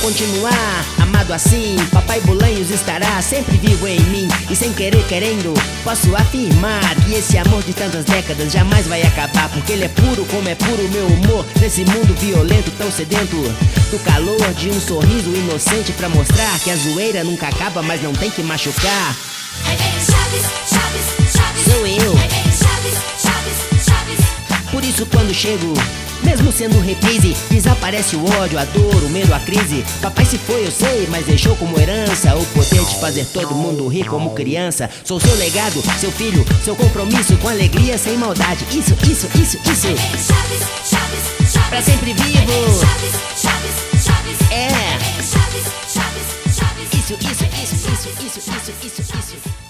continuar amado assim, Papai Bolanhos estará sempre vivo em mim. E sem querer querendo, posso afirmar que esse amor de tantas décadas jamais vai acabar, porque ele é puro como é puro o meu humor, nesse mundo violento tão sedento do calor de um sorriso inocente, pra mostrar que a zoeira nunca acaba, mas não tem que machucar. Sou eu. Por isso quando chego, mesmo sendo reprise, desaparece o ódio, a dor, o medo, a crise. Papai se foi, eu sei, mas deixou como herança o poder de fazer todo mundo rir como criança. Sou seu legado, seu filho, seu compromisso, com alegria, sem maldade. Isso. Pra sempre vivo. É. Isso.